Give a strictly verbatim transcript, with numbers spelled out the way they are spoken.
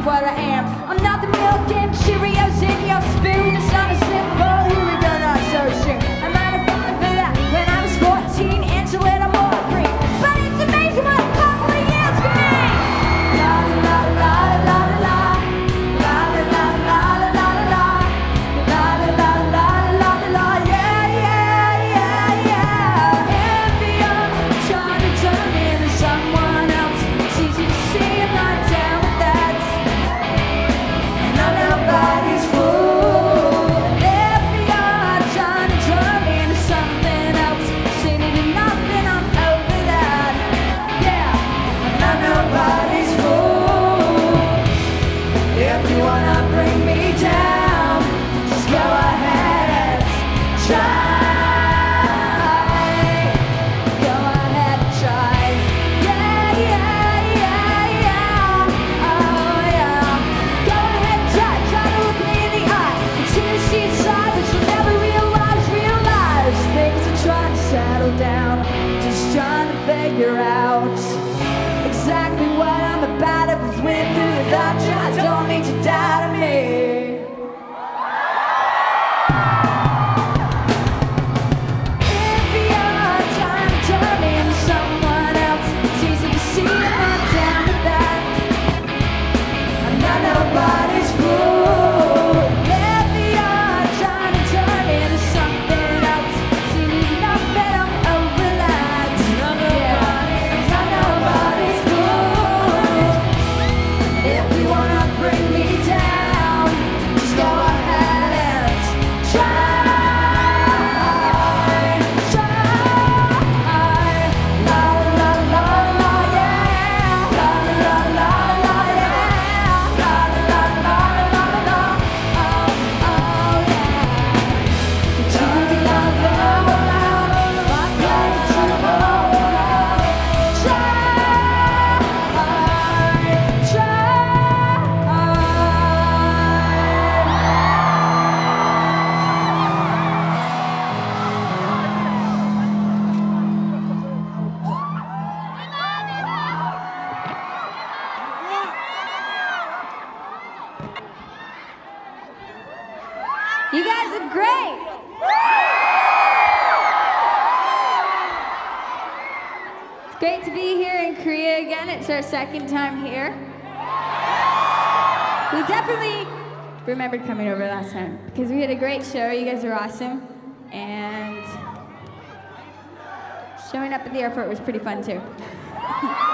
what I am. I'm not the milk and Cheerios in your spoon. It's not a simple here we go, not so soon. I might have fallen for that when I was fourteen, and so when I'm more green. But it's amazing what a couple of years can mean. La la la la la la la la la la la la la la la la la la yeah yeah yeah yeah. If you're trying to turn me into someone else, it's easy to see I'm not down with that. And I'm nobody's fool. If you're trying to turn me into something else, seen it enough and I'm over that. Yeah, I'm not nobody's fool. If you wanna bring me down, just go ahead, try. Go ahead, try. Yeah, yeah, yeah, yeah. Oh yeah. Go ahead, try. Try to look me in the eye and see the seed side, but you'll never realize, realize things are trying to settle down. Just trying to figure out exactly what I'm about. If it's with you, without you, I don't need to doubt me. If you're trying to turn me into someone else, it's easy to see I'm not down with that. I'm not nobody's fool. If you're trying to turn me into something else, seen it enough that I'm over that. Yeah, I'm not nobody's fool. If you wanna bring me down, just go ahead and try. Try. La la la la yeah. La la la la yeah. La la la la la. Oh oh yeah. You be love, love, love. My God, trouble. Try. Try. You guys are great. It's great to be here in Korea again. It's our second time here. We definitely remembered coming over last time because we had a great show. You guys are awesome. And showing up at the airport was pretty fun too.